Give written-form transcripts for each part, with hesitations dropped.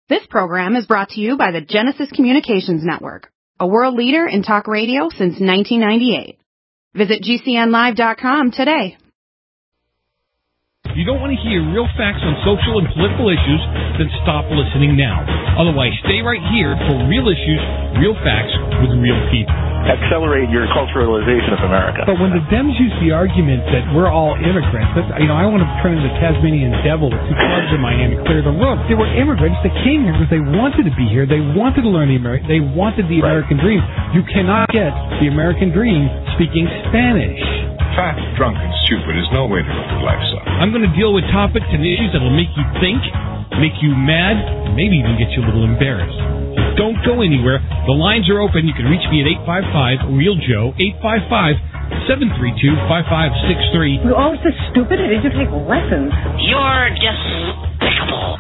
This program is brought to you by the Genesis Communications Network, a world leader in talk radio since 1998. Visit GCNlive.com today. If you don't want to hear real facts on social and political issues, then stop listening now. Otherwise, stay right here for real issues, real facts with real people. Accelerate your culturalization of America. But when the Dems use the argument that we're all immigrants, I want to turn into the Tasmanian devil with two clubs in my hand to clear the road. They were immigrants that came here because they wanted to be here. They wanted to learn they wanted the American dream. You cannot get the American dream speaking Spanish. Fat, drunk, and stupid is no way to live your life, son. I'm going to deal with topics and issues that will make you think, make you mad, and maybe even get you a little embarrassed. Don't go anywhere. The lines are open. You can reach me at 855-REAL-JOE, 855-732-5563. You're always so stupid. I need to take lessons. You're despicable.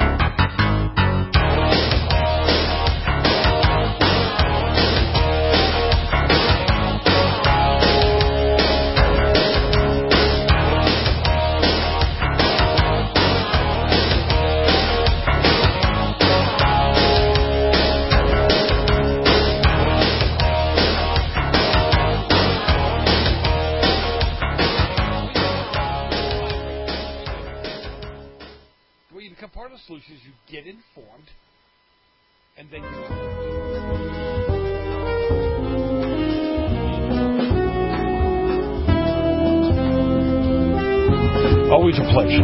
Solutions, you get informed, and then you... Always a pleasure.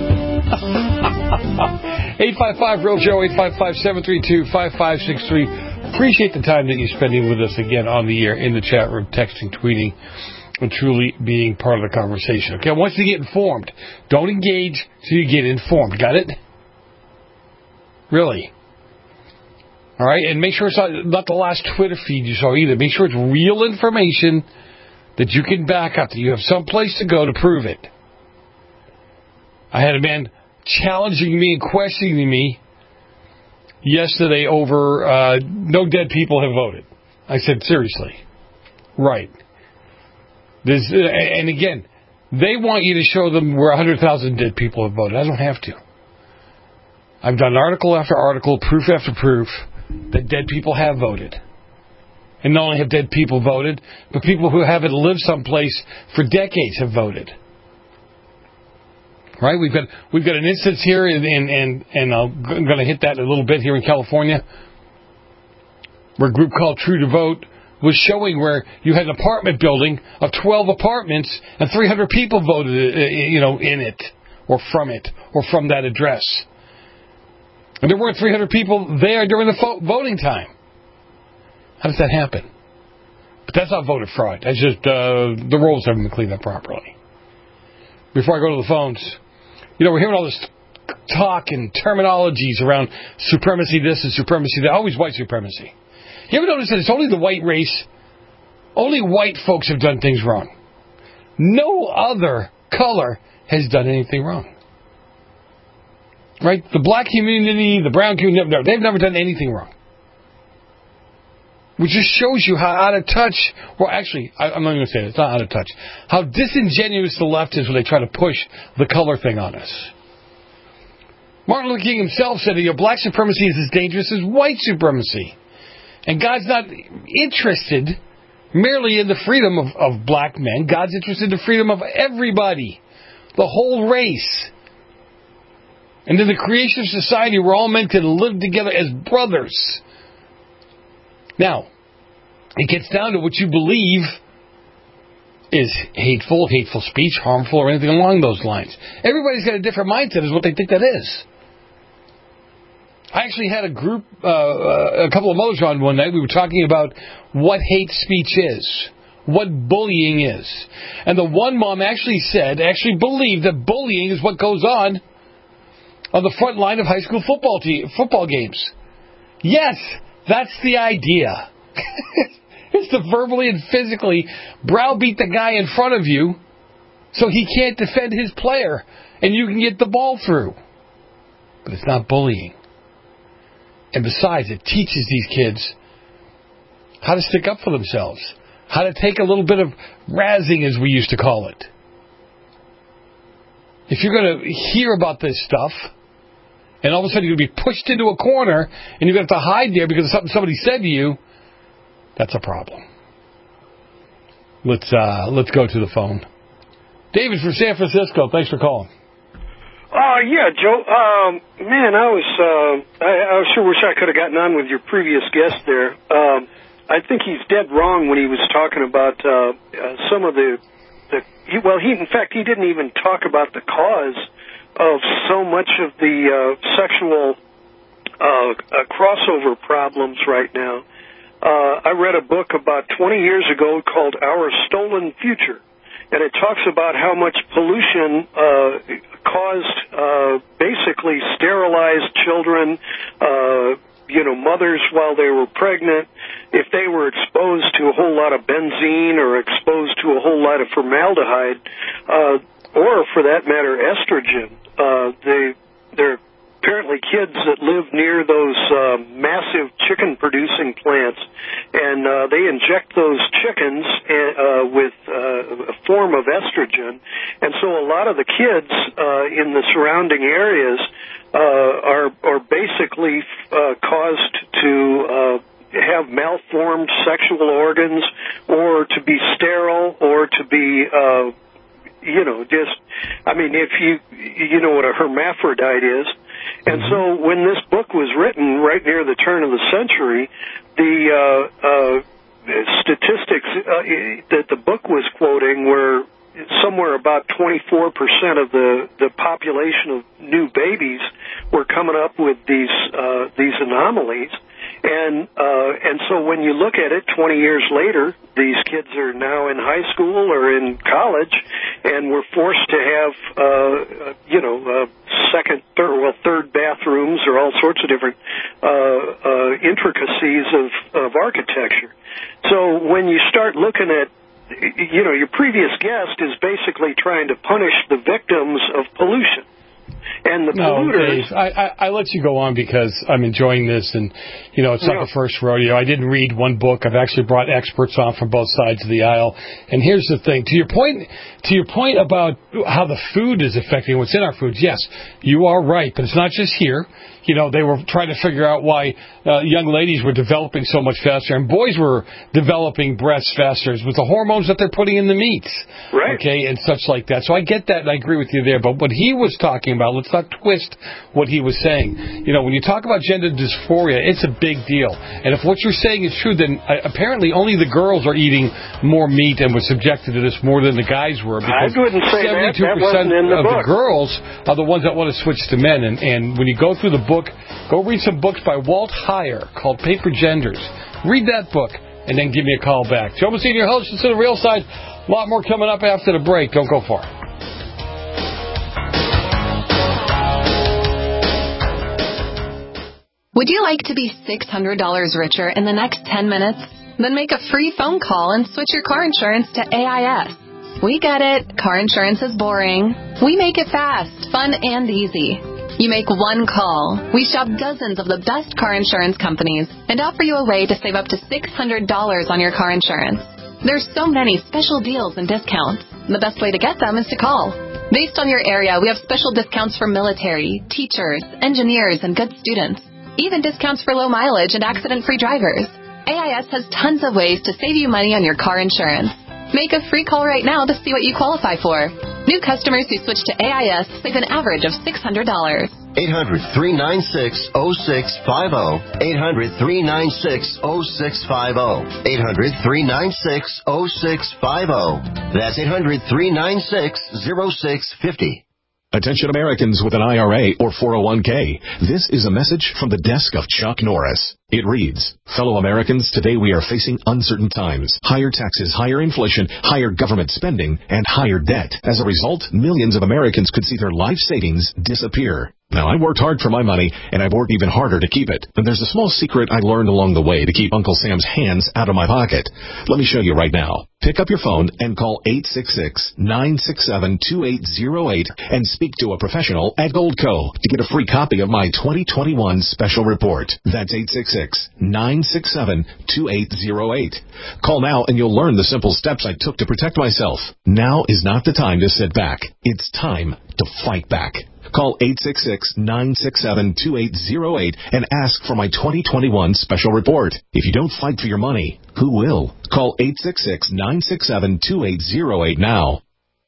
855-REAL-JOE, 855-732-5563. Appreciate the time that you're spending with us again on the air, in the chat room, texting, tweeting, and truly being part of the conversation. Okay, I want you to get informed. Don't engage till you get informed. Got it? Really. All right? And make sure it's not the last Twitter feed you saw either. Make sure it's real information that you can back up, that you have some place to go to prove it. I had a man challenging me and questioning me yesterday over no dead people have voted. I said, seriously. Right. And again, they want you to show them where 100,000 dead people have voted. I don't have to. I've done article after article, proof after proof, that dead people have voted. And not only have dead people voted, but people who haven't lived someplace for decades have voted. Right? We've got an instance here, and I'm going to hit that in a little bit here in California, where a group called True to Vote was showing where you had an apartment building of 12 apartments, and 300 people voted, in it, or from that address. And there weren't 300 people there during the voting time. How does that happen? But that's not voter fraud. That's just the rolls haven't been cleaned up properly. Before I go to the phones, we're hearing all this talk and terminologies around supremacy this and supremacy that. Always white supremacy. You ever notice that it's only the white race? Only white folks have done things wrong. No other color has done anything wrong. Right? The black community, the brown community, they've never done anything wrong. Which just shows you how out of touch, well, actually, I'm not going to say it, it's not out of touch, how disingenuous the left is when they try to push the color thing on us. Martin Luther King himself said that black supremacy is as dangerous as white supremacy. And God's not interested merely in the freedom of black men. God's interested in the freedom of everybody, the whole race. And in the creation of society, we're all meant to live together as brothers. Now, it gets down to what you believe is hateful speech, harmful, or anything along those lines. Everybody's got a different mindset as what they think that is. I actually had a group, a couple of mothers on one night. We were talking about what hate speech is, what bullying is. And the one mom actually believed that bullying is what goes on the front line of high school football games. Yes, that's the idea. It's to verbally and physically browbeat the guy in front of you so he can't defend his player and you can get the ball through. But it's not bullying. And besides, it teaches these kids how to stick up for themselves, how to take a little bit of razzing, as we used to call it. If you're going to hear about this stuff and all of a sudden you're going to be pushed into a corner, and you're going to have to hide there because of something somebody said to you, that's a problem. Let's go to the phone. David from San Francisco, thanks for calling. Yeah, Joe. Man, I sure wish I could have gotten on with your previous guest there. I think he's dead wrong when he was talking about some of the. He didn't even talk about the cause of so much of the sexual crossover problems right now. I read a book about 20 years ago called Our Stolen Future, and it talks about how much pollution caused basically sterilized children, mothers while they were pregnant, if they were exposed to a whole lot of benzene or exposed to a whole lot of formaldehyde, or for that matter, estrogen. There are apparently kids that live near those massive chicken-producing plants, and they inject those chickens with a form of estrogen, and so a lot of the kids in the surrounding areas are basically caused to have malformed sexual organs, or to be sterile, or to be if you know what a hermaphrodite is. And so when this book was written right near the turn of the century, the statistics that the book was quoting were somewhere about 24% of the population of new babies were coming up with these anomalies. And so when you look at it 20 years later, these kids are now in high school or in college, and we're forced to have, third bathrooms or all sorts of different intricacies of architecture. So when you start looking at, your previous guest is basically trying to punish the victims of pollution. And the polluters... Dave, I let you go on because I'm enjoying this, and, it's not the first rodeo. I didn't read one book. I've actually brought experts on from both sides of the aisle. And here's the thing. To your point about how the food is affecting what's in our foods, yes, you are right, but it's not just here. They were trying to figure out why young ladies were developing so much faster and boys were developing breasts faster with the hormones that they're putting in the meats. Right. Okay, and such like that. So I get that, and I agree with you there. But what he was talking about, let's not twist what he was saying. When you talk about gender dysphoria, it's a big deal. And if what you're saying is true, then apparently only the girls are eating more meat and were subjected to this more than the guys were. Because I wouldn't say 72% that wasn't in the book. The girls are the ones that want to switch to men. And when you go through the book, go read some books by Walt Heyer called Paper Genders. Read that book and then give me a call back. Joe Messina, your host, to the real side. A lot more coming up after the break. Don't go far. Would you like to be $600 richer in the next 10 minutes? Then make a free phone call and switch your car insurance to AIS. We get it. Car insurance is boring. We make it fast, fun, and easy. You make one call. We shop dozens of the best car insurance companies and offer you a way to save up to $600 on your car insurance. There's so many special deals and discounts. The best way to get them is to call. Based on your area, we have special discounts for military, teachers, engineers, and good students. Even discounts for low mileage and accident-free drivers. AIS has tons of ways to save you money on your car insurance. Make a free call right now to see what you qualify for. New customers who switch to AIS save an average of $600. 800-396-0650. 800-396-0650. 800-396-0650. That's 800-396-0650. Attention Americans with an IRA or 401k. This is a message from the desk of Chuck Norris. It reads, fellow Americans, today we are facing uncertain times. Higher taxes, higher inflation, higher government spending, and higher debt. As a result, millions of Americans could see their life savings disappear. Now, I worked hard for my money, and I've worked even harder to keep it. And there's a small secret I learned along the way to keep Uncle Sam's hands out of my pocket. Let me show you right now. Pick up your phone and call 866-967-2808 and speak to a professional at Goldco to get a free copy of my 2021 special report. That's 866-967-2808. Call now and you'll learn the simple steps I took to protect myself. Now is not the time to sit back. It's time to fight back. Call 866-967-2808 and ask for my 2021 special report. If you don't fight for your money, who will? Call 866-967-2808 now.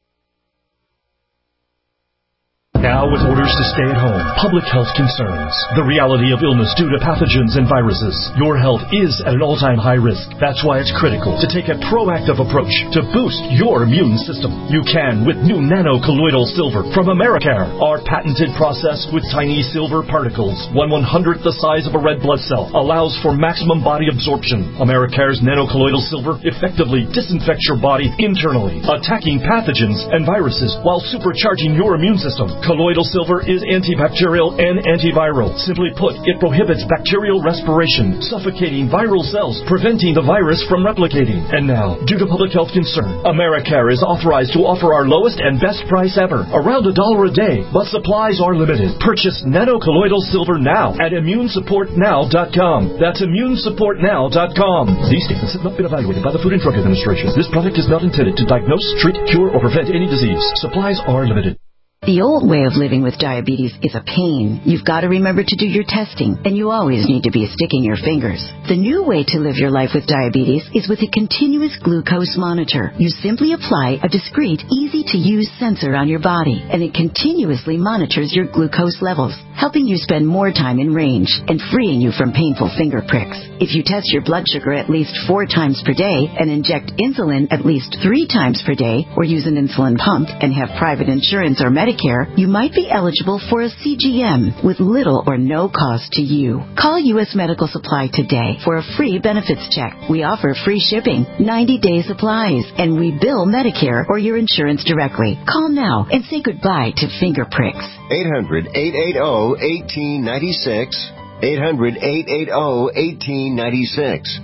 Now with orders to stay at home, public health concerns, the reality of illness due to pathogens and viruses, your health is at an all-time high risk. That's why it's critical to take a proactive approach to boost your immune system. You can with new nano-colloidal silver from Americare. Our patented process with tiny silver particles, 1/100th the size of a red blood cell, allows for maximum body absorption. Americare's nano-colloidal silver effectively disinfects your body internally, attacking pathogens and viruses while supercharging your immune system. Colloidal silver is antibacterial and antiviral. Simply put, it prohibits bacterial respiration, suffocating viral cells, preventing the virus from replicating. And now, due to public health concern, Americare is authorized to offer our lowest and best price ever, around $1 a day, but supplies are limited. Purchase nano-colloidal silver now at immunesupportnow.com. That's immunesupportnow.com. These statements have not been evaluated by the Food and Drug Administration. This product is not intended to diagnose, treat, cure, or prevent any disease. Supplies are limited. The old way of living with diabetes is a pain. You've got to remember to do your testing, and you always need to be sticking your fingers. The new way to live your life with diabetes is with a continuous glucose monitor. You simply apply a discreet, easy-to-use sensor on your body, and it continuously monitors your glucose levels, helping you spend more time in range and freeing you from painful finger pricks. If you test your blood sugar at least 4 times per day and inject insulin at least 3 times per day, or use an insulin pump and have private insurance or Medicare, you might be eligible for a CGM with little or no cost to you. Call U.S. Medical Supply today for a free benefits check. We offer free shipping, 90-day supplies, and we bill Medicare or your insurance directly. Call now and say goodbye to finger pricks. 800-880-1896. 800-880-1896.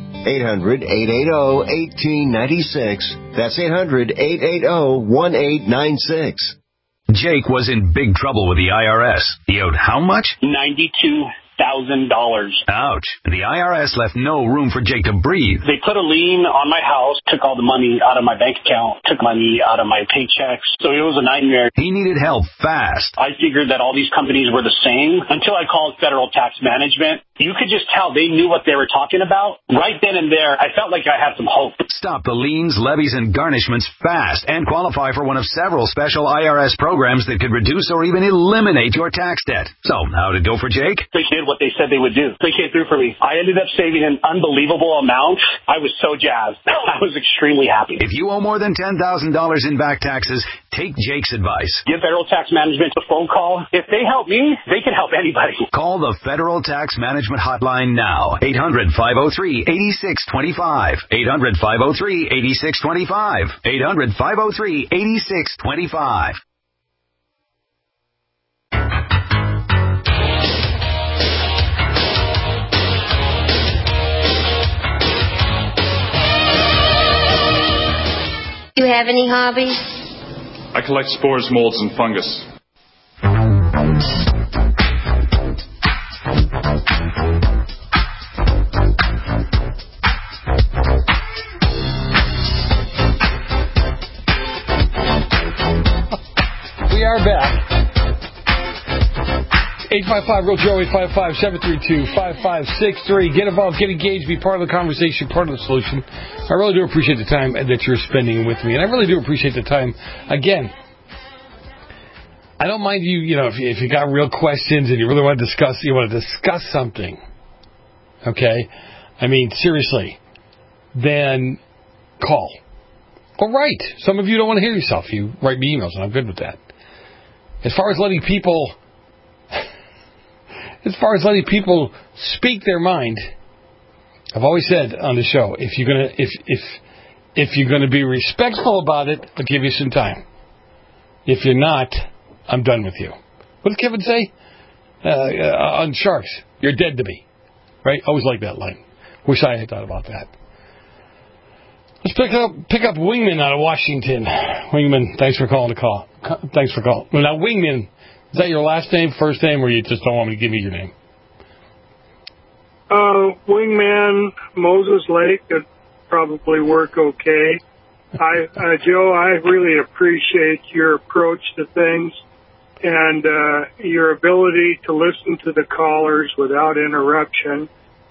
800-880-1896. That's 800-880-1896. Jake was in big trouble with the IRS. He owed how much? $92,000. Ouch. The IRS left no room for Jake to breathe. They put a lien on my house, took all the money out of my bank account, took money out of my paychecks. So it was a nightmare. He needed help fast. I figured that all these companies were the same until I called Federal Tax Management. You could just tell they knew what they were talking about. Right then and there, I felt like I had some hope. Stop the liens, levies, and garnishments fast and qualify for one of several special IRS programs that could reduce or even eliminate your tax debt. So, how'd it go for Jake? They did what they said they would do. They came through for me. I ended up saving an unbelievable amount. I was so jazzed. I was extremely happy. If you owe more than $10,000 in back taxes, take Jake's advice. Give Federal Tax Management a phone call. If they help me, they can help anybody. Call the Federal Tax Management hotline now. 800-503-8625. 800-503-8625. 800-503-8625. Do you have any hobbies? I collect spores, molds, and fungus. We are back. 855-REAL-JOE, 855-732-5563. Get involved, get engaged, be part of the conversation, part of the solution. I really do appreciate the time that you're spending with me, and I really do appreciate the time. Again, I don't mind you, if you got real questions and you really want to discuss something, okay? I mean, seriously, then call. Or write. Some of you don't want to hear yourself. You write me emails, and I'm good with that. As far as letting people speak their mind, I've always said on the show, if you're gonna be respectful about it, I'll give you some time. If you're not, I'm done with you. What did Kevin say on Sharks? You're dead to me, right? Always like that line. Wish I had thought about that. Let's pick up Wingman out of Washington. Wingman, thanks for calling the call. Thanks for calling. Well, now Wingman, is that your last name, first name, or you just don't want me to give me your name? Wingman, Moses Lake could probably work okay. Joe, I really appreciate your approach to things. and your ability to listen to the callers without interruption.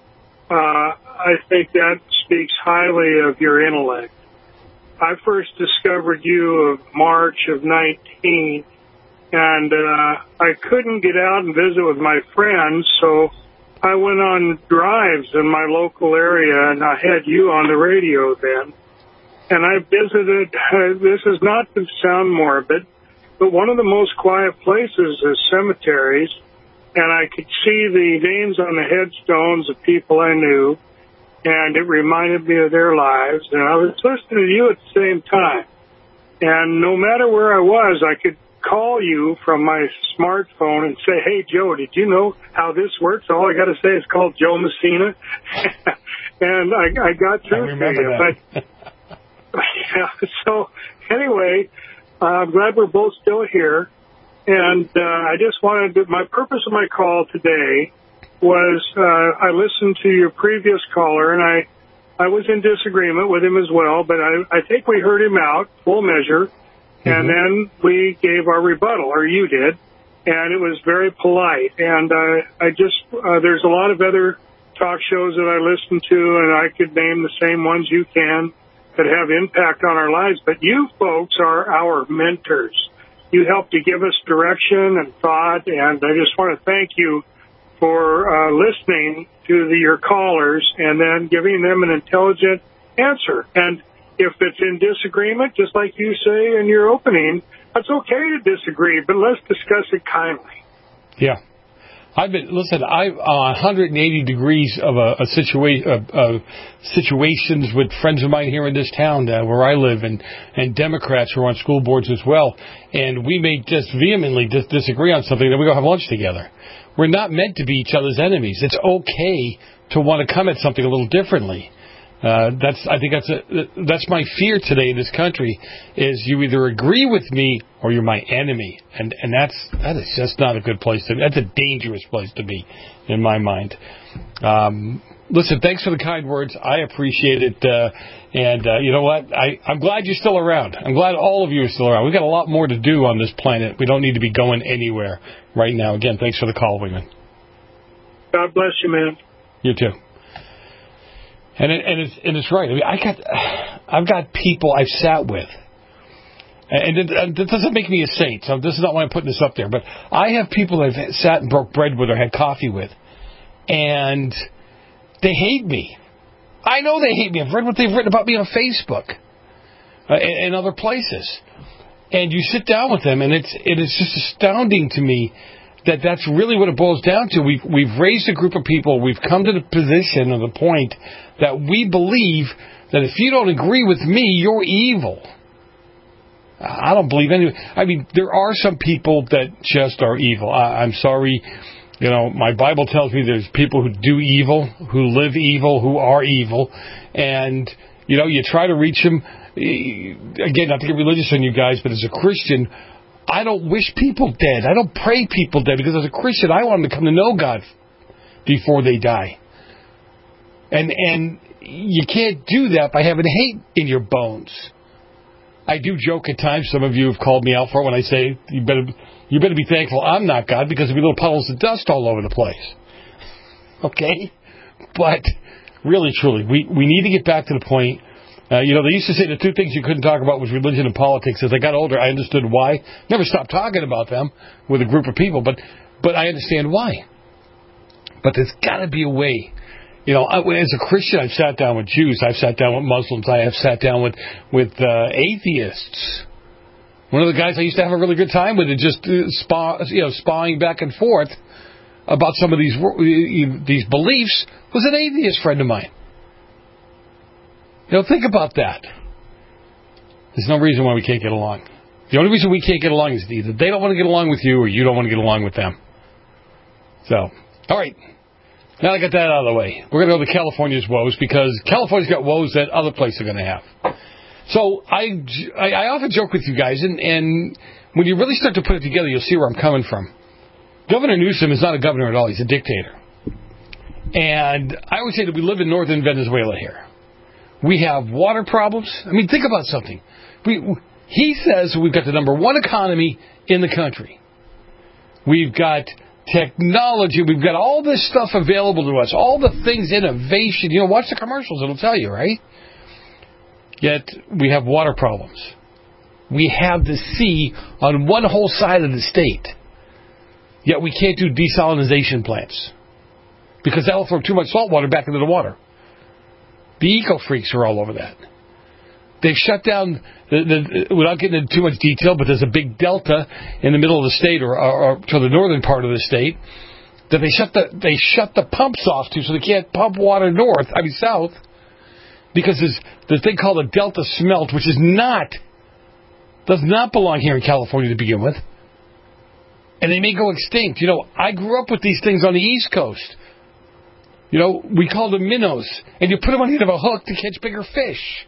I think that speaks highly of your intellect. I first discovered you of March of 19, and I couldn't get out and visit with my friends, so I went on drives in my local area, and I had you on the radio then. And I visited, this is not to sound morbid, but one of the most quiet places is cemeteries, and I could see the names on the headstones of people I knew, and it reminded me of their lives. And I was listening to you at the same time. And no matter where I was, I could call you from my smartphone and say, hey, Joe, did you know how this works? All I got to say is called Joe Messina. And I got through to you. But, yeah, so anyway, I'm glad we're both still here. And I just wanted to, my purpose of my call today was I listened to your previous caller, and I was in disagreement with him as well, but I think we heard him out, full measure, and then we gave our rebuttal, or you did, and it was very polite. And I just, there's a lot of other talk shows that I listen to, and I could name the same ones you can that have impact on our lives, but you folks are our mentors. You help to give us direction and thought, and I just want to thank you for listening to your callers and then giving them an intelligent answer. And if it's in disagreement, just like you say in your opening, it's okay to disagree, but let's discuss it kindly. Yeah. I'm 180 degrees of a situations with friends of mine here in this town where I live, and Democrats who are on school boards as well. And we may just vehemently disagree on something, then we go have lunch together. We're not meant to be each other's enemies. It's okay to want to come at something a little differently. I think that's my fear today in this country, is you either agree with me or you're my enemy, and that is just not a good place to be. That's a dangerous place to be, in my mind. Listen, thanks for the kind words. I appreciate it, and you know what? I'm glad you're still around. I'm glad all of you are still around. We've got a lot more to do on this planet. We don't need to be going anywhere right now. Again, thanks for the call, Wingman. God bless you, man. You too. And it's right. I mean, I've got people I've sat with, and that doesn't make me a saint. So this is not why I'm putting this up there. But I have people I've sat and broke bread with or had coffee with, and they hate me. I know they hate me. I've read what they've written about me on Facebook and other places. And you sit down with them, and it is just astounding to me that that's really what it boils down to. We've raised a group of people. We've come to the position or the point that we believe that if you don't agree with me, you're evil. I don't believe any. I mean, there are some people that just are evil. I'm sorry. You know, my Bible tells me there's people who do evil, who live evil, who are evil. And, you know, you try to reach them. Again, not to get religious on you guys, but as a Christian, I don't wish people dead. I don't pray people dead, because as a Christian, I want them to come to know God before they die. And you can't do that by having hate in your bones. I do joke at times. Some of you have called me out for it when I say you better be thankful I'm not God, because there'll be little puddles of dust all over the place. Okay? But really, truly, we need to get back to the point. You know, they used to say the two things you couldn't talk about was religion and politics. As I got older, I understood why. Never stopped talking about them with a group of people, but I understand why. But there's got to be a way. You know, as a Christian, I've sat down with Jews. I've sat down with Muslims. I have sat down with atheists. One of the guys I used to have a really good time with, just spying back and forth about some of these beliefs, was an atheist friend of mine. You know, think about that. There's no reason why we can't get along. The only reason we can't get along is either they don't want to get along with you or you don't want to get along with them. So, all right. Now I got that out of the way. We're going to go to California's woes, because California's got woes that other places are going to have. So I often joke with you guys, and when you really start to put it together, you'll see where I'm coming from. Governor Newsom is not a governor at all. He's a dictator. And I would say that we live in northern Venezuela here. We have water problems. I mean, think about something. He says we've got the number one economy in the country. We've got technology. We've got all this stuff available to us. All the things, innovation. Watch the commercials. It'll tell you, right? Yet we have water problems. We have the sea on one whole side of the state. Yet we can't do desalination plants. Because that'll throw too much salt water back into the water. The eco-freaks are all over that. They've shut down, without getting into too much detail, but there's a big delta in the middle of the state or to the northern part of the state that they shut the pumps off to, so they can't pump water south, because there's the thing called a delta smelt, which does not belong here in California to begin with. And they may go extinct. I grew up with these things on the East Coast. We call them minnows, and you put them on the end of a hook to catch bigger fish.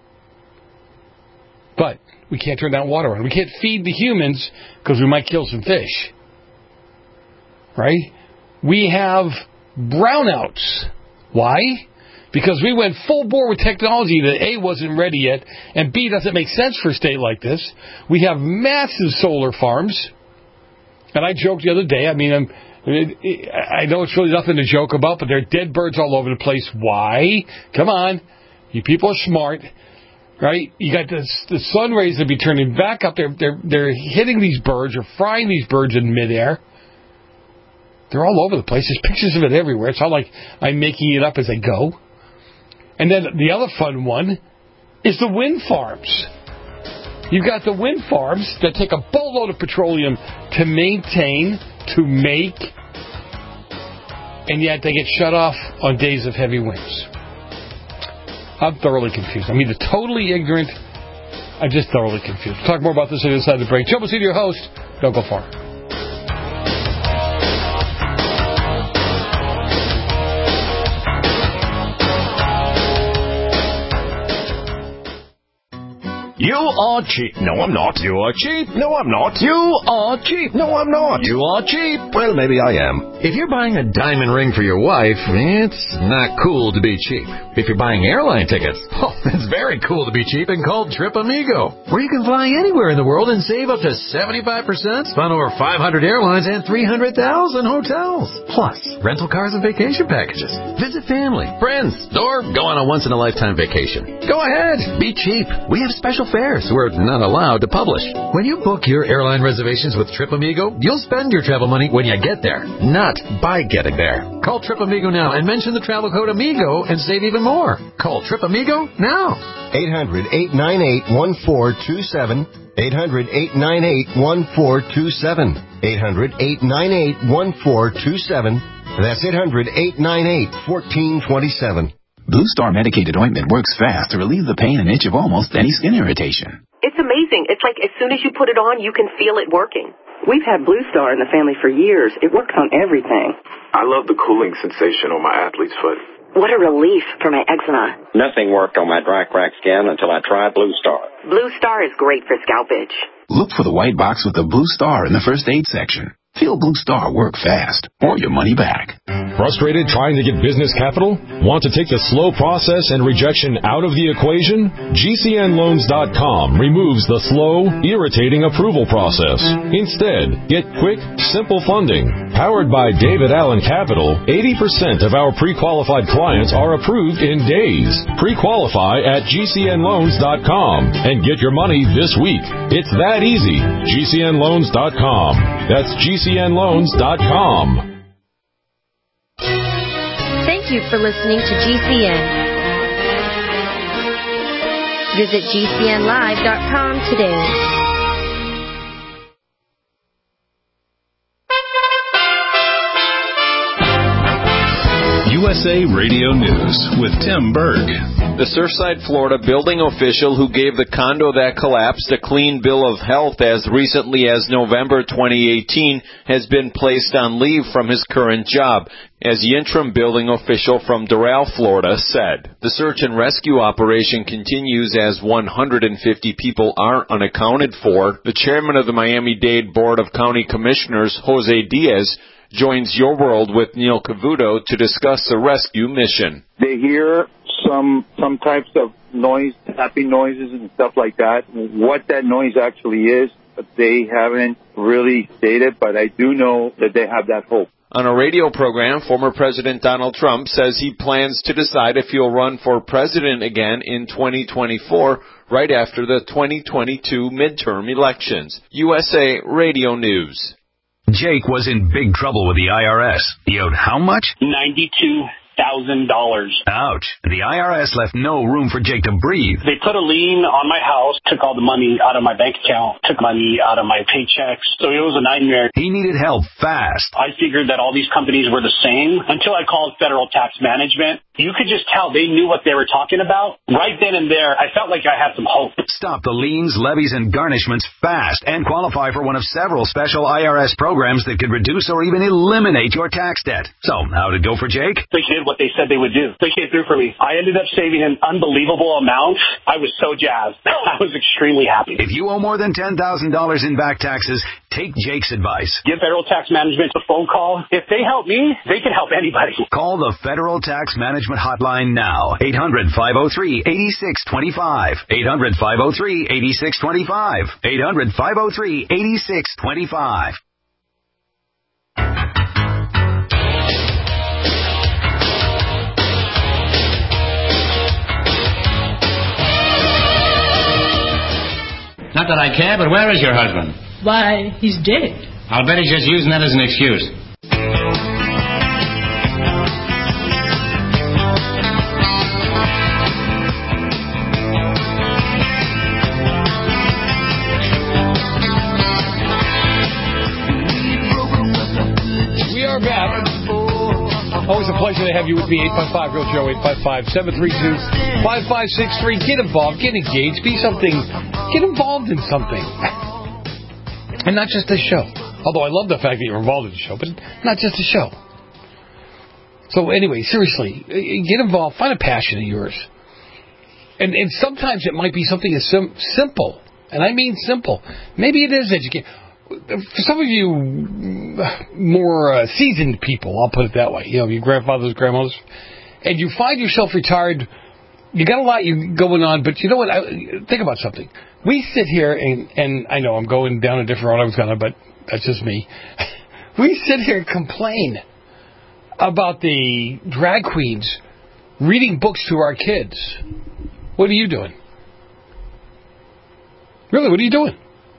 But we can't turn that water on. We can't feed the humans because we might kill some fish. Right? We have brownouts. Why? Because we went full bore with technology that A, wasn't ready yet, and B, doesn't make sense for a state like this. We have massive solar farms. And I joked the other day, I know it's really nothing to joke about, but there are dead birds all over the place. Why? Come on. You people are smart. Right? You got the sun rays that be turning back up. They're hitting these birds or frying these birds in midair. They're all over the place. There's pictures of it everywhere. It's not like I'm making it up as I go. And then the other fun one is the wind farms. You've got the wind farms that take a boatload of petroleum to maintain, to make, and yet they get shut off on days of heavy winds. I'm thoroughly confused. I'm either totally ignorant, I'm just thoroughly confused. We'll talk more about this on the other side of the break. Joe Messina, your host. Don't go far. You are cheap. No, I'm not. You are cheap. No, I'm not. You are cheap. No, I'm not. You are cheap. Well, maybe I am. If you're buying a diamond ring for your wife, it's not cool to be cheap. If you're buying airline tickets, it's very cool to be cheap and called Trip Amigo, where you can fly anywhere in the world and save up to 75%, on over 500 airlines and 300,000 hotels. Plus, rental cars and vacation packages. Visit family, friends, or go on a once-in-a-lifetime vacation. Go ahead. Be cheap. We have special fares we're not allowed to publish. When you book your airline reservations with Trip Amigo, you'll spend your travel money when you get there, not by getting there. Call Trip Amigo now and mention the travel code AMIGO and save even more. Call Trip Amigo now. 800-898-1427. 800-898-1427. 800-898-1427. That's 800-898-1427. Blue Star medicated ointment works fast to relieve the pain and itch of almost any skin irritation. It's amazing. It's like as soon as you put it on, you can feel it working. We've had Blue Star in the family for years. It works on everything. I love the cooling sensation on my athlete's foot. What a relief for my eczema. Nothing worked on my dry, cracked skin until I tried Blue Star. Blue Star is great for scalp itch. Look for the white box with the Blue Star in the first aid section. Feel Blue Star work fast, or your money back. Frustrated trying to get business capital? Want to take the slow process and rejection out of the equation? GCNloans.com removes the slow, irritating approval process. Instead, get quick, simple funding. Powered by David Allen Capital, 80% of our pre-qualified clients are approved in days. Pre-qualify at GCNloans.com and get your money this week. It's that easy. GCNloans.com. That's GCNloans.com. Thank you for listening to GCN. Visit GCNlive.com today. USA Radio News with Tim Berg. The Surfside, Florida building official who gave the condo that collapsed a clean bill of health as recently as November 2018 has been placed on leave from his current job, as the interim building official from Doral, Florida, said. The search and rescue operation continues as 150 people are unaccounted for. The chairman of the Miami-Dade Board of County Commissioners, Jose Diaz, joins Your World with Neil Cavuto to discuss the rescue mission. They hear some types of noise, tapping noises and stuff like that. What that noise actually is, they haven't really stated, but I do know that they have that hope. On a radio program, former President Donald Trump says he plans to decide if he'll run for president again in 2024, right after the 2022 midterm elections. USA Radio News. Jake was in big trouble with the IRS. He owed how much? $92,000. Ouch. The IRS left no room for Jake to breathe. They put a lien on my house, took all the money out of my bank account, took money out of my paychecks. So it was a nightmare. He needed help fast. I figured that all these companies were the same until I called Federal Tax Management. You could just tell they knew what they were talking about. Right then and there, I felt like I had some hope. Stop the liens, levies, and garnishments fast and qualify for one of several special IRS programs that could reduce or even eliminate your tax debt. So, how'd it go for Jake? They did what they said they would do. They came through for me. I ended up saving an unbelievable amount. I was so jazzed. I was extremely happy. If you owe more than $10,000 in back taxes, take Jake's advice. Give Federal Tax Management a phone call. If they help me, they can help anybody. Call the Federal Tax Management hotline now. 800-503-8625. 800-503-8625. 800-503-8625. Not that I care, but where is your husband? Why, he's dead. I'll bet he's just using that as an excuse. We are back. Always a pleasure to have you with me. 855-GREAT-SHOW, 855-732-5563. Get involved, get engaged, be something, get involved in something. And not just this show. Although I love the fact that you're involved in the show, but not just the show. So anyway, seriously, get involved, find a passion of yours. And sometimes it might be something as simple, and I mean simple. Maybe it is education. For some of you more seasoned people, I'll put it that way, your grandfathers, grandmothers, and you find yourself retired, you got a lot going on, but you know what? Think about something. We sit here, and I know I'm going down a different road I was going to, but that's just me. We sit here and complain about the drag queens reading books to our kids. What are you doing? Really, what are you doing?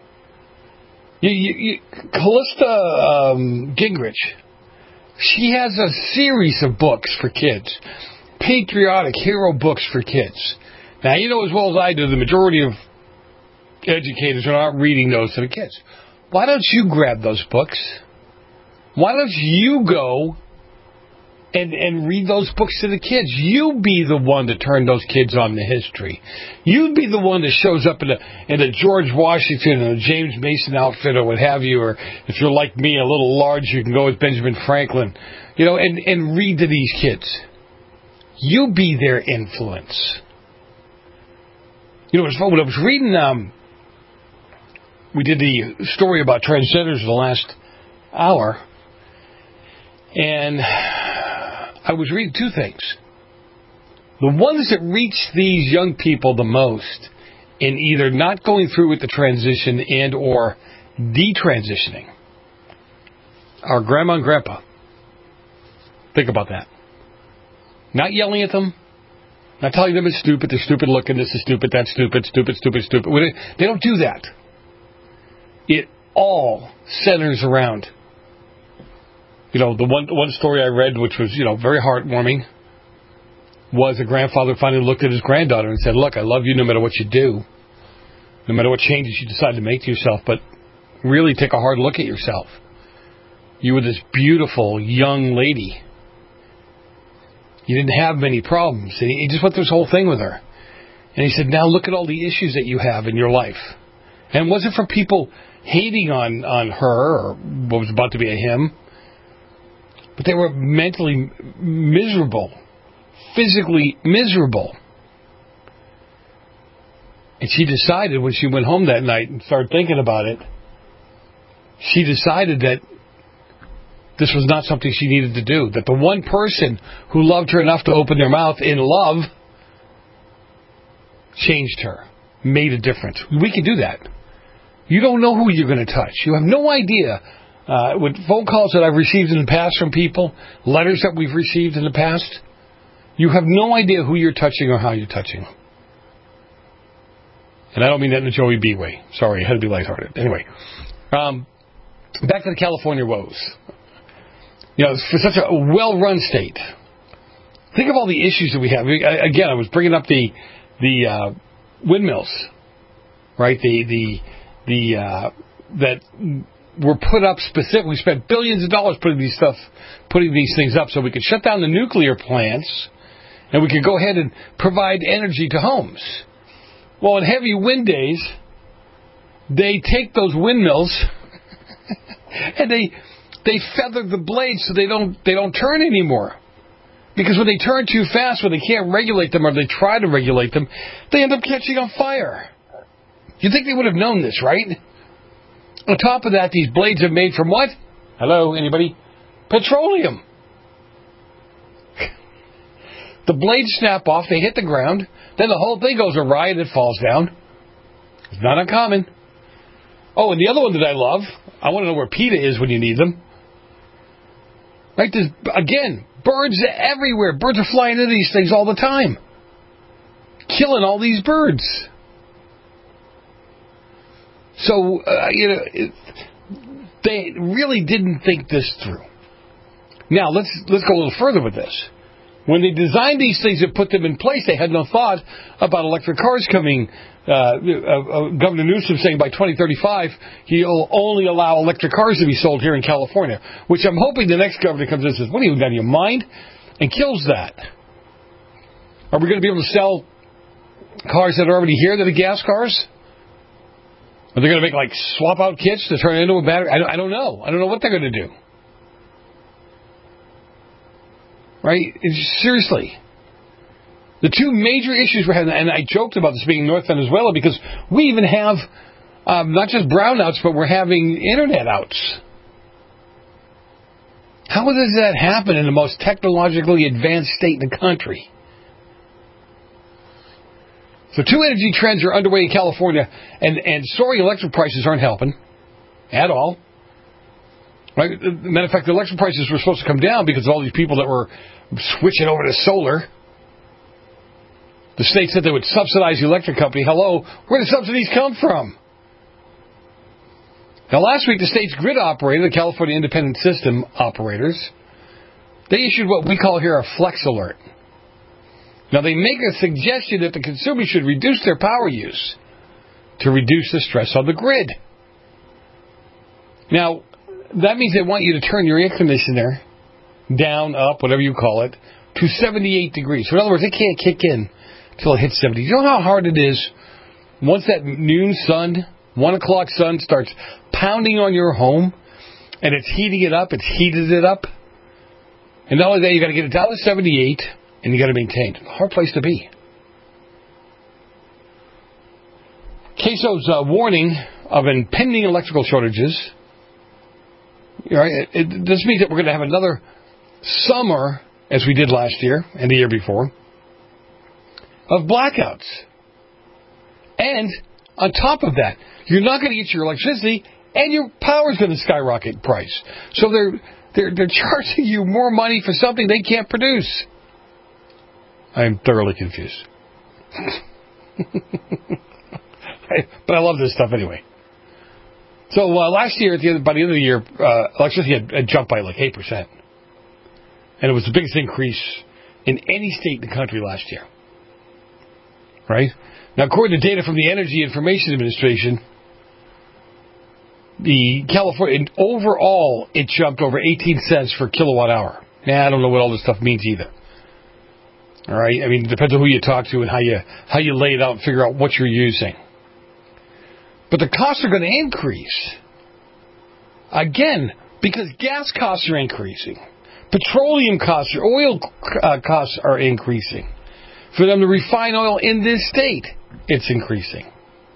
Callista Gingrich, she has a series of books for kids, patriotic hero books for kids. Now, you know as well as I do, the majority of educators are not reading those to the kids. Why don't you grab those books? Why don't you go and read those books to the kids? You be the one to turn those kids on to history. You be the one that shows up in a George Washington and a James Mason outfit or what have you, or if you're like me, a little large, you can go with Benjamin Franklin, and read to these kids. You be their influence. It was fun when I was reading, we did the story about transgenders the last hour, and I was reading two things. The ones that reach these young people the most in either not going through with the transition and or detransitioning are grandma and grandpa. Think about that. Not yelling at them, not telling them it's stupid, they're stupid looking, this is stupid, that's stupid, stupid. They don't do that. It all centers around, the one story I read, which was, very heartwarming, was a grandfather finally looked at his granddaughter and said, look, I love you no matter what you do, no matter what changes you decide to make to yourself, but really take a hard look at yourself. You were this beautiful young lady. You didn't have many problems. And he just went through this whole thing with her. And he said, now look at all the issues that you have in your life. And it wasn't from people hating on her or what was about to be a him, but they were mentally miserable, physically miserable. And she decided when she went home that night and started thinking about it, she decided that this was not something she needed to do. That the one person who loved her enough to open their mouth in love changed her, made a difference. We can do that. You don't know who you're going to touch. You have no idea. With phone calls that I've received in the past from people, letters that we've received in the past, you have no idea who you're touching or how you're touching them. And I don't mean that in a Joey B way. Sorry, I had to be lighthearted. Anyway, back to the California woes. For such a well-run state, think of all the issues that we have. Again, I was bringing up the windmills, right? That were put up specifically. We spent billions of dollars putting these things up so we could shut down the nuclear plants and we could go ahead and provide energy to homes. Well, on heavy wind days, they take those windmills and they feather the blades so they don't turn anymore. Because when they turn too fast, when they can't regulate them or they try to regulate them, they end up catching on fire. You'd think they would have known this, right? On top of that, these blades are made from what? Hello, anybody? Petroleum. The blades snap off, they hit the ground, then the whole thing goes awry and it falls down. It's not uncommon. Oh, and the other one that I love, I want to know where PETA is when you need them. Right? There's, again, birds everywhere. Birds are flying into these things all the time. Killing all these birds. So, they really didn't think this through. Now, let's go a little further with this. When they designed these things and put them in place, they had no thought about electric cars coming. Governor Newsom saying by 2035, he'll only allow electric cars to be sold here in California, which I'm hoping the next governor comes in and says, what are you, out of your mind? And kills that. Are we going to be able to sell cars that are already here that are gas cars? Are they going to make swap out kits to turn it into a battery? I don't know. I don't know what they're going to do. Right? Seriously. The two major issues we're having, and I joked about this being in North Venezuela because we even have not just brownouts, but we're having internet outs. How does that happen in the most technologically advanced state in the country? So two energy trends are underway in California, and soaring electric prices aren't helping at all. Right? Matter of fact, the electric prices were supposed to come down because of all these people that were switching over to solar. The state said they would subsidize the electric company. Hello, where do subsidies come from? Now, last week, the state's grid operator, the California Independent System Operators, they issued what we call here a flex alert. Now, they make a suggestion that the consumer should reduce their power use to reduce the stress on the grid. Now, that means they want you to turn your air conditioner down, up, whatever you call it, to 78 degrees. So in other words, it can't kick in until it hits 70. You know how hard it is once that noon sun, 1 o'clock sun starts pounding on your home and it's heating it up, it's heated it up. And not only that, you got to get it down to 78 and you got to maintain it. A hard place to be. CAISO's warning of impending electrical shortages. Right? This means that we're going to have another summer, as we did last year and the year before, of blackouts. And on top of that, you're not going to get your electricity, and your power's going to skyrocket in price. So they're charging you more money for something they can't produce. I'm thoroughly confused. But I love this stuff anyway. So last year, by the end of the year, electricity had jumped by 8%. And it was the biggest increase in any state in the country last year. Right? Now, according to data from the Energy Information Administration, the California, overall, it jumped over 18 cents per kilowatt hour. I don't know what all this stuff means either. All right? I mean, it depends on who you talk to and how you lay it out and figure out what you're using. But the costs are going to increase. Again, because gas costs are increasing. Petroleum costs, oil costs are increasing. For them to refine oil in this state, it's increasing.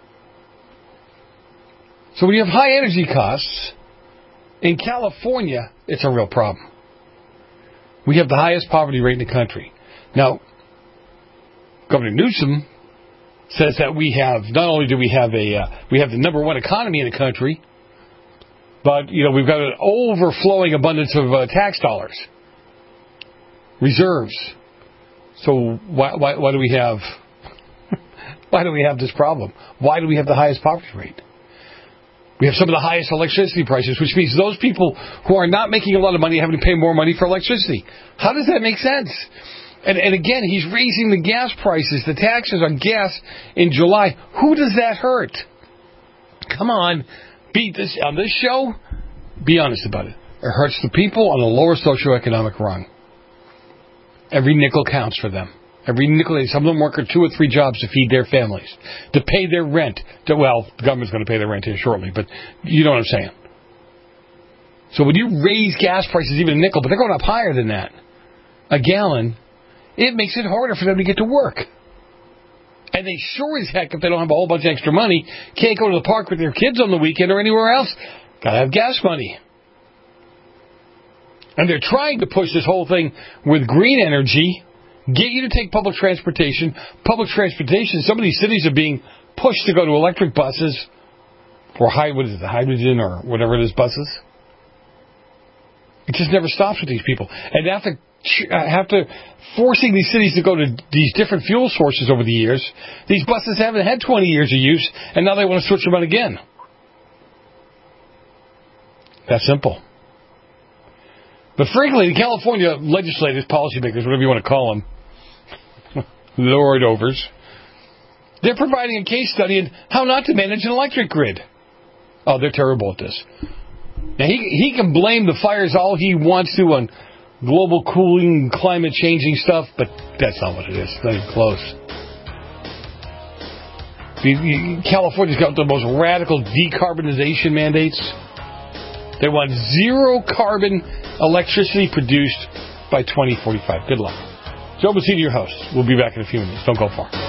So when you have high energy costs, in California, it's a real problem. We have the highest poverty rate in the country. Now, Governor Newsom says that we have, not only do we have we have the number one economy in the country, but, we've got an overflowing abundance of tax dollars, reserves. So why do we have why do we have this problem? Why do we have the highest poverty rate? We have some of the highest electricity prices, which means those people who are not making a lot of money are having to pay more money for electricity. How does that make sense? And again, he's raising the gas prices, the taxes on gas in July. Who does that hurt? Come on, on this show, be honest about it. It hurts the people on the lower socioeconomic rung. Every nickel counts for them. Every nickel. Some of them work 2 or 3 jobs to feed their families, to pay their rent. The government's going to pay their rent here shortly, but you know what I'm saying. So when you raise gas prices even a nickel, but they're going up higher than that, a gallon, it makes it harder for them to get to work. And they sure as heck, if they don't have a whole bunch of extra money, can't go to the park with their kids on the weekend or anywhere else. Got to have gas money. And they're trying to push this whole thing with green energy, get you to take public transportation. Public transportation, some of these cities are being pushed to go to electric buses or hydrogen or whatever it is, buses. It just never stops with these people. And after forcing these cities to go to these different fuel sources over the years, these buses haven't had 20 years of use, and now they want to switch them out again. That simple. But frankly, the California legislators, policymakers, whatever you want to call them, Lord overs, they're providing a case study in how not to manage an electric grid. Oh, they're terrible at this. Now, he can blame the fires all he wants to on global cooling, climate changing stuff, but that's not what it is. It's not even close. California's got the most radical decarbonization mandates. They want zero carbon electricity produced by 2045. Good luck. Joe Messina, your host. We'll be back in a few minutes. Don't go far.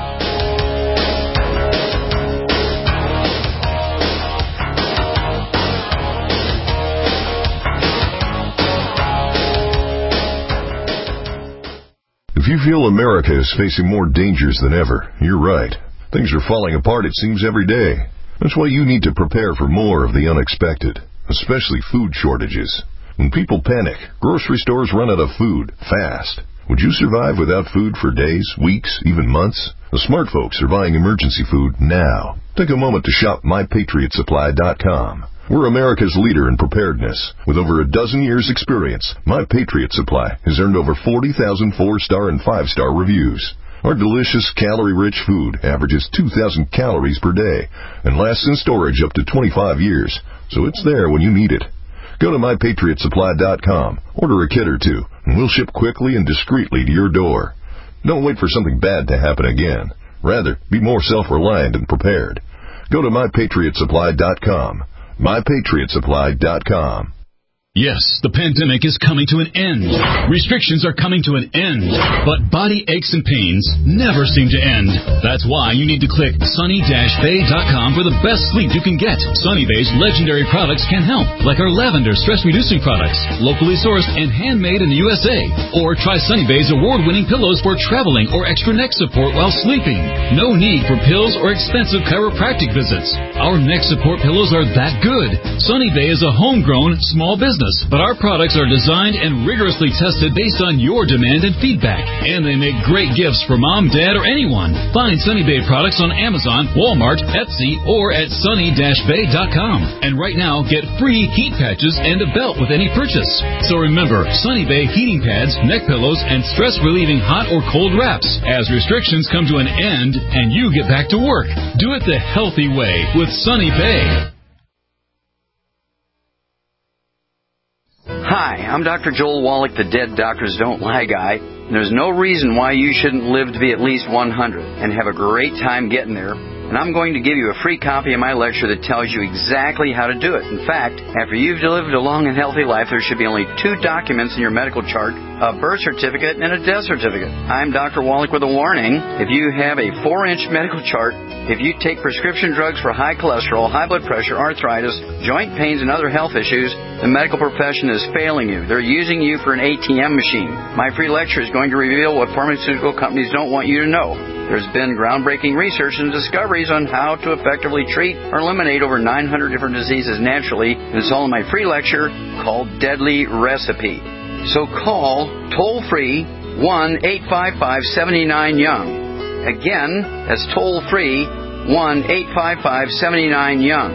If you feel America is facing more dangers than ever, you're right. Things are falling apart, it seems, every day. That's why you need to prepare for more of the unexpected, especially food shortages. When people panic, grocery stores run out of food fast. Would you survive without food for days, weeks, even months? The smart folks are buying emergency food now. Take a moment to shop MyPatriotSupply.com. We're America's leader in preparedness. With over a dozen years' experience, My Patriot Supply has earned over 40,000 4-star and 5-star reviews. Our delicious, calorie-rich food averages 2,000 calories per day and lasts in storage up to 25 years, so it's there when you need it. Go to MyPatriotSupply.com, order a kit or two, and we'll ship quickly and discreetly to your door. Don't wait for something bad to happen again. Rather, be more self-reliant and prepared. Go to MyPatriotSupply.com. MyPatriotSupply.com. Yes, the pandemic is coming to an end. Restrictions are coming to an end. But body aches and pains never seem to end. That's why you need to click sunny-bay.com for the best sleep you can get. Sunny Bay's legendary products can help, like our lavender stress-reducing products, locally sourced and handmade in the USA. Or try Sunny Bay's award-winning pillows for traveling or extra neck support while sleeping. No need for pills or expensive chiropractic visits. Our neck support pillows are that good. Sunny Bay is a homegrown, small business, but our products are designed and rigorously tested based on your demand and feedback. And they make great gifts for mom, dad, or anyone. Find Sunny Bay products on Amazon, Walmart, Etsy, or at sunny-bay.com. And right now, get free heat patches and a belt with any purchase. So remember, Sunny Bay heating pads, neck pillows, and stress-relieving hot or cold wraps as restrictions come to an end and you get back to work. Do it the healthy way with Sunny Bay. Hi, I'm Dr. Joel Wallach, the Dead Doctors Don't Lie guy. And there's no reason why you shouldn't live to be at least 100 and have a great time getting there. And I'm going to give you a free copy of my lecture that tells you exactly how to do it. In fact, after you've lived a long and healthy life, there should be only 2 documents in your medical chart, a birth certificate and a death certificate. I'm Dr. Wallach with a warning. If you have a 4-inch medical chart, if you take prescription drugs for high cholesterol, high blood pressure, arthritis, joint pains, and other health issues, the medical profession is failing you. They're using you for an ATM machine. My free lecture is going to reveal what pharmaceutical companies don't want you to know. There's been groundbreaking research and discoveries on how to effectively treat or eliminate over 900 different diseases naturally, and it's all in my free lecture called Deadly Recipe. So call toll-free 1-855-79-YOUNG. Again, that's toll-free 1-855-79-YOUNG.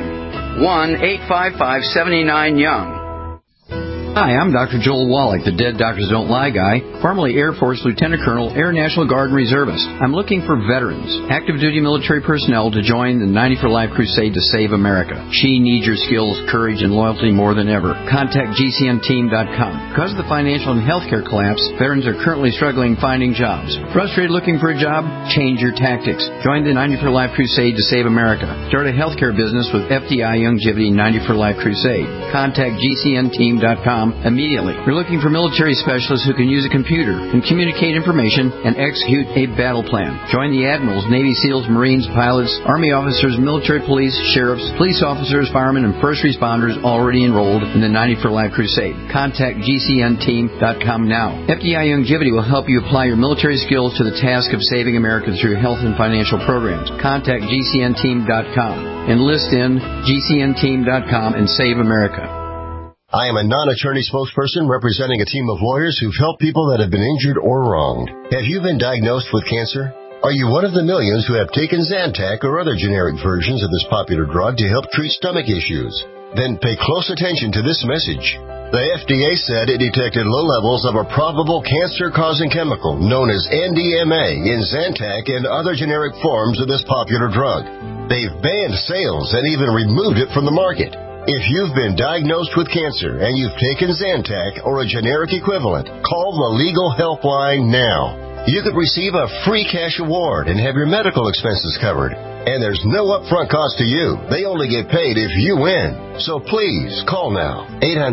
1-855-79-YOUNG. Hi, I'm Dr. Joel Wallach, the Dead Doctors Don't Lie guy, formerly Air Force Lieutenant Colonel, Air National Guard and Reservist. I'm looking for veterans, active duty military personnel to join the 90 for Life crusade to save America. She needs your skills, courage, and loyalty more than ever. Contact GCNteam.com. Because of the financial and healthcare collapse, veterans are currently struggling finding jobs. Frustrated looking for a job? Change your tactics. Join the 90 for Life crusade to save America. Start a healthcare business with FDI Youngevity 90 for Life crusade. Contact GCNteam.com immediately. We're looking for military specialists who can use a computer and communicate information and execute a battle plan. Join the admirals, Navy SEALs, Marines, pilots, Army officers, military police, sheriffs, police officers, firemen, and first responders already enrolled in the 90 for Life crusade. Contact GCNteam.com now. FDI Youngevity will help you apply your military skills to the task of saving America through health and financial programs. Contact GCNteam.com. Enlist in GCNteam.com and save America. I am a non-attorney spokesperson representing a team of lawyers who've helped people that have been injured or wronged. Have you been diagnosed with cancer? Are you one of the millions who have taken Zantac or other generic versions of this popular drug to help treat stomach issues? Then pay close attention to this message. The FDA said it detected low levels of a probable cancer-causing chemical known as NDMA in Zantac and other generic forms of this popular drug. They've banned sales and even removed it from the market. If you've been diagnosed with cancer and you've taken Zantac or a generic equivalent, call the Legal Helpline now. You could receive a free cash award and have your medical expenses covered. And there's no upfront cost to you. They only get paid if you win. So please, call now.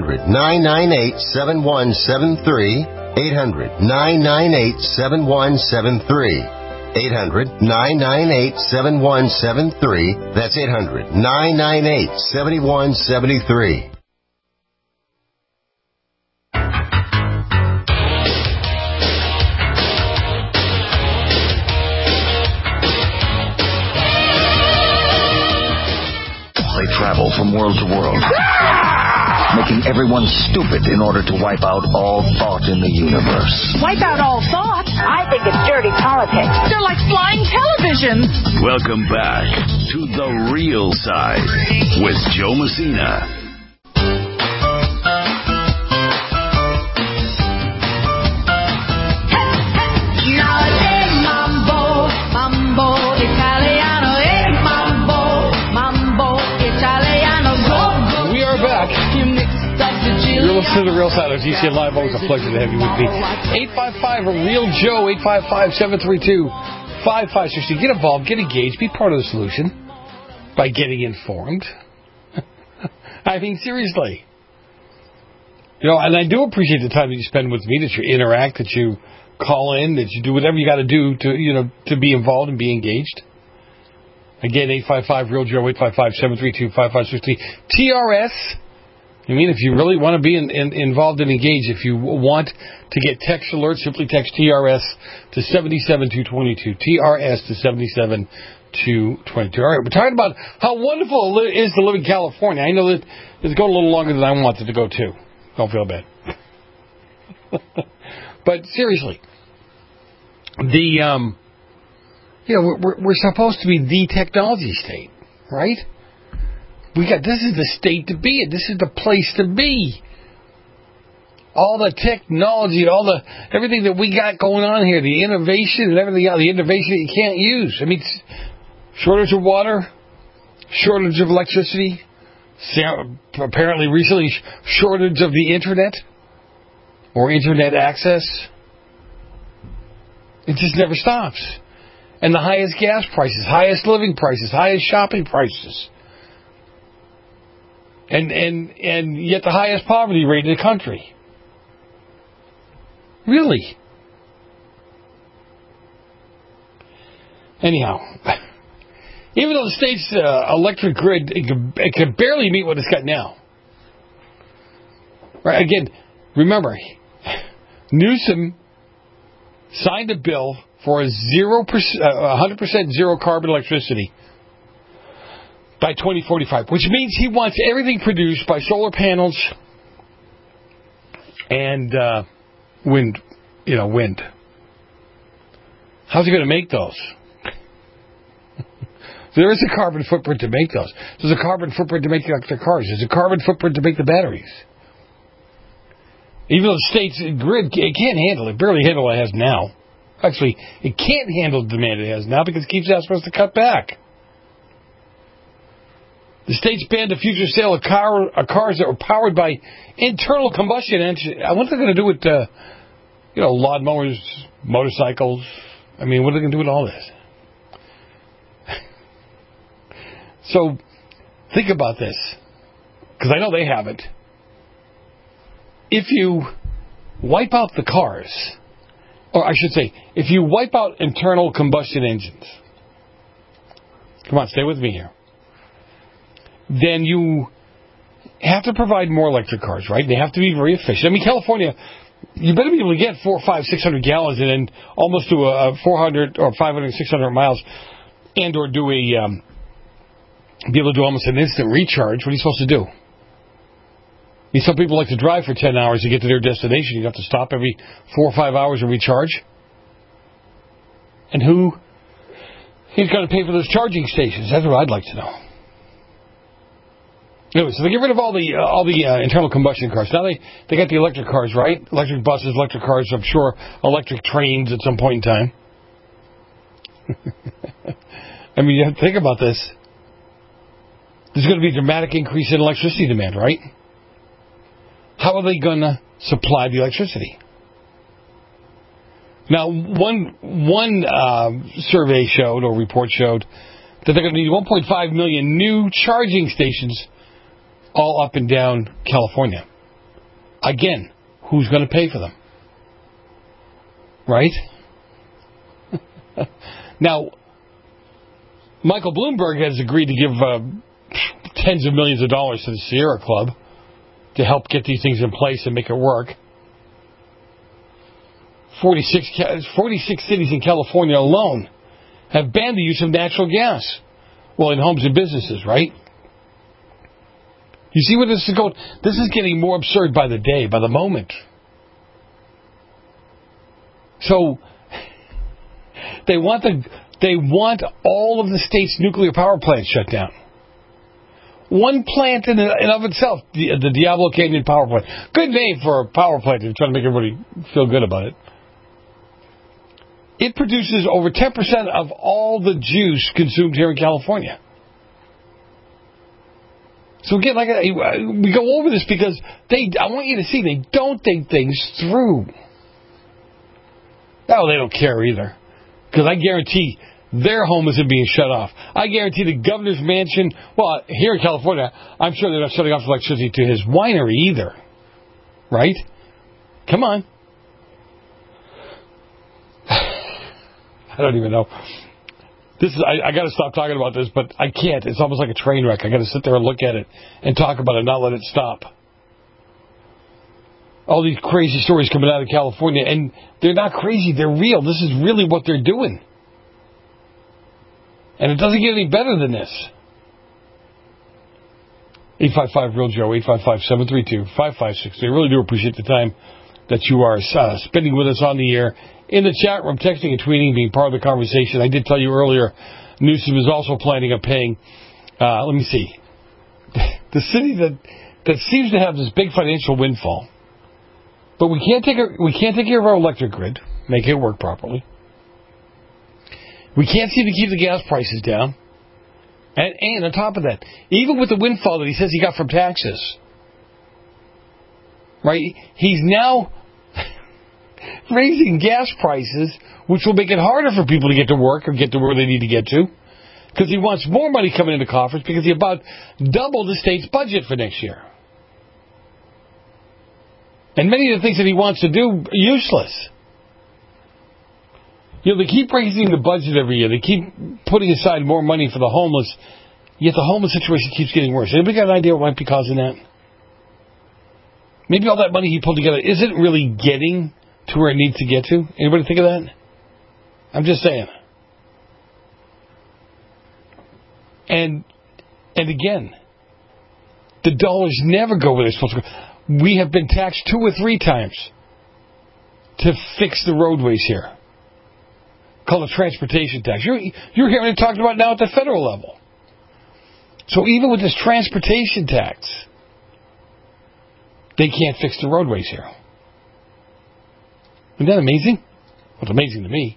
800-998-7173. 800-998-7173. 800-998-7173. That's 800-998-7173. They travel from world to world, making everyone stupid in order to wipe out all thought in the universe. Wipe out all thought? I think it's dirty politics. They're like flying televisions. Welcome back to The Real Side with Joe Messina. We are back. You're listening to The Real Side of GCN Live. Always a pleasure to have you with me. 855-REAL-JOE, 855-732-5560. Get involved, get engaged, be part of the solution by getting informed. I mean, seriously. You know, and I do appreciate the time that you spend with me, that you interact, that you call in, that you do whatever you got to do to, you know, to be involved and be engaged. Again, 855-REAL-JOE, 855-732-5560. TRS. I mean, if you really want to be involved and engaged, if you want to get text alerts, simply text TRS to 77222. TRS to 77222. All right, we're talking about how wonderful it is to live in California. I know that it's going a little longer than I wanted to go to. Don't feel bad. But seriously, you know, we're supposed to be the technology state, right? This is the state to be in. This is the place to be. All the technology, everything that we got going on here, the innovation and everything else, the innovation that you can't use. I mean, shortage of water, shortage of electricity, apparently recently shortage of the internet or internet access. It just never stops. And the highest gas prices, highest living prices, highest shopping prices. And yet the highest poverty rate in the country. Really? Anyhow, even though the state's electric grid it can barely meet what it's got now. Right? Again, remember, Newsom signed a bill for 100% zero carbon electricity by 2045, which means he wants everything produced by solar panels and wind. How's he going to make those? There is a carbon footprint to make those. There's a carbon footprint to make the electric cars. There's a carbon footprint to make the batteries. Even though the state's grid, it can't handle it. Barely handle what it has now. Actually, it can't handle the demand it has now because it keeps asking us to cut back. The state's banned the future sale of cars that were powered by internal combustion engines. I wonder what they're going to do with, lawnmowers, motorcycles. I mean, what are they going to do with all this? So, think about this, because I know they haven't. If you wipe out the cars, or I should say, if you wipe out internal combustion engines, come on, stay with me here, then you have to provide more electric cars, right? They have to be very efficient. I mean, California, you better be able to get 400, 500, 600 gallons and then almost do a 400 or 500, 600 miles and or do be able to do almost an instant recharge. What are you supposed to do? I mean, some people like to drive for 10 hours to get to their destination. You have to stop every 4 or 5 hours and recharge. And who's going to pay for those charging stations? That's what I'd like to know. Anyway, so they get rid of all the internal combustion cars. Now they got the electric cars, right? Electric buses, electric cars, I'm sure electric trains at some point in time. I mean, you have to think about this. There's going to be a dramatic increase in electricity demand, right? How are they going to supply the electricity? Now, one survey showed, or report showed, that they're going to need 1.5 million new charging stations all up and down California. Again, who's going to pay for them? Right? Now, Michael Bloomberg has agreed to give tens of millions of dollars to the Sierra Club to help get these things in place and make it work. 46 cities in California alone have banned the use of natural gas. Well, in homes and businesses, right? You see where this is going? This is getting more absurd by the day, by the moment. So, they want all of the state's nuclear power plants shut down. One plant in and of itself, the Diablo Canyon Power Plant. Good name for a power plant. They're trying to make everybody feel good about it. It produces over 10% of all the juice consumed here in California. So again, we go over this because I want you to see they don't think things through. No, they don't care either. Because I guarantee their home isn't being shut off. I guarantee the governor's mansion, well, here in California, I'm sure they're not shutting off electricity to his winery either. Right? Come on. I don't even know. I got to stop talking about this, but I can't. It's almost like a train wreck. I got to sit there and look at it and talk about it, not let it stop. All these crazy stories coming out of California, and they're not crazy. They're real. This is really what they're doing. And it doesn't get any better than this. 855-REAL-JOE, 855-732-5563. I really do appreciate the time that you are spending with us on the air. In the chat room, texting and tweeting, being part of the conversation. I did tell you earlier, Newsom is also planning on paying, let me see, the city that seems to have this big financial windfall. But we can't take care of our electric grid, make it work properly. We can't seem to keep the gas prices down. And on top of that, even with the windfall that he says he got from taxes, right, he's now raising gas prices, which will make it harder for people to get to work or get to where they need to get to, because he wants more money coming into coffers because he about doubled the state's budget for next year. And many of the things that he wants to do are useless. You know, they keep raising the budget every year. They keep putting aside more money for the homeless, yet the homeless situation keeps getting worse. Anybody got an idea what might be causing that? Maybe all that money he pulled together isn't really getting to where it needs to get to? Anybody think of that? I'm just saying. And again, the dollars never go where they're supposed to go. We have been taxed 2 or 3 times to fix the roadways here. Called a transportation tax. You're hearing it talked about now at the federal level. So even with this transportation tax, they can't fix the roadways here. Isn't that amazing? Well, it's amazing to me.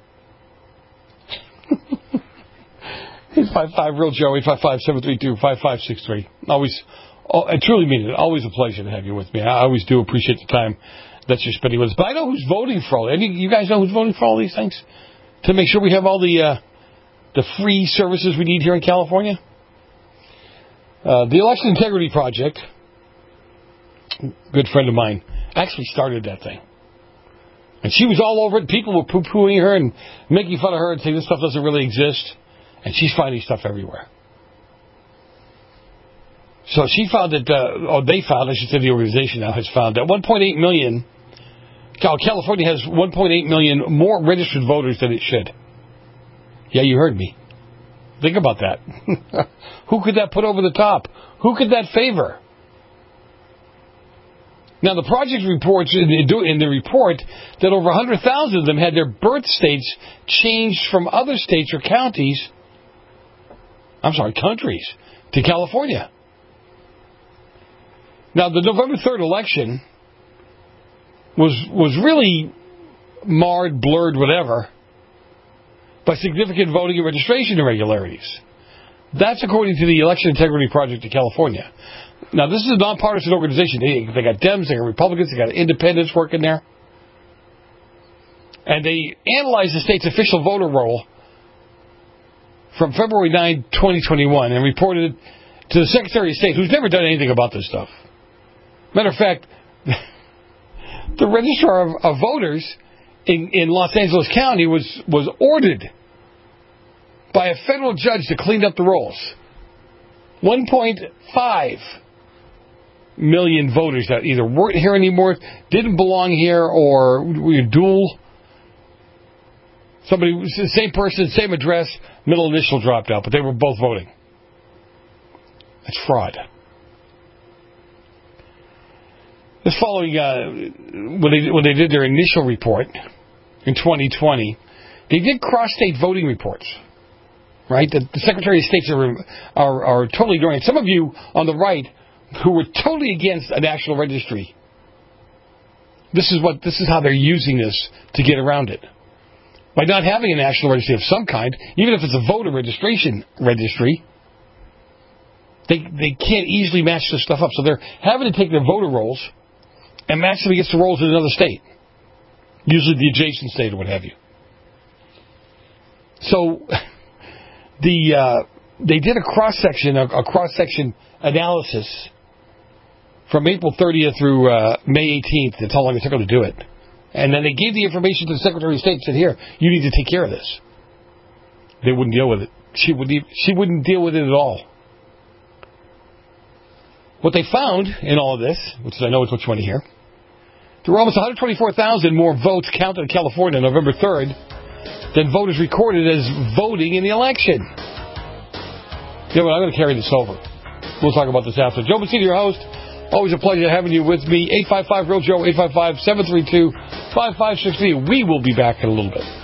855 Real Joe, 855-732-5563. Always, I truly mean it. Always a pleasure to have you with me. I always do appreciate the time that you're spending with us. But I know who's voting for all. You guys know who's voting for all these things to make sure we have all the free services we need here in California. The Election Integrity Project, good friend of mine, actually started that thing. And she was all over it. People were poo-pooing her and making fun of her and saying this stuff doesn't really exist. And she's finding stuff everywhere. So she found that, they found, I should say the organization now has found that 1.8 million, California has 1.8 million more registered voters than it should. Yeah, you heard me. Think about that. Who could that put over the top? Who could that favor? Now, the project reports in the report that over 100,000 of them had their birth states changed from other states or countries to California. Now, the November 3rd election was really marred, blurred, whatever, by significant voting and registration irregularities. That's according to the Election Integrity Project of California. Now, this is a nonpartisan organization. They got Dems, they got Republicans, they got independents working there. And they analyzed the state's official voter roll from February 9, 2021, and reported it to the Secretary of State, who's never done anything about this stuff. Matter of fact, the Registrar of Voters in Los Angeles County was ordered by a federal judge to clean up the rolls. 1.5 million voters that either weren't here anymore, didn't belong here, or were dual. Somebody, same person, same address, middle initial dropped out, but they were both voting. That's fraud. This following, when they did their initial report in 2020, they did cross-state voting reports. Right? The Secretary of States are totally ignoring it. Some of you on the right who were totally against a national registry, this is how they're using this to get around it. By not having a national registry of some kind, even if it's a voter registration registry, they can't easily match this stuff up. So they're having to take their voter rolls and match them against the rolls in another state, usually the adjacent state or what have you. So they did a cross-section analysis from April 30th through May 18th. That's how long it took them to do it. And then they gave the information to the Secretary of State and said, here, you need to take care of this. They wouldn't deal with it. She wouldn't deal with it at all. What they found in all of this, which I know is what you want to hear, there were almost 124,000 more votes counted in California on November 3rd than voters recorded as voting in the election. Yeah, well, I'm going to carry this over. We'll talk about this after. Joe Messina, your host. Always a pleasure having you with me. 855-REAL-JOE, 855-732-5563. We will be back in a little bit.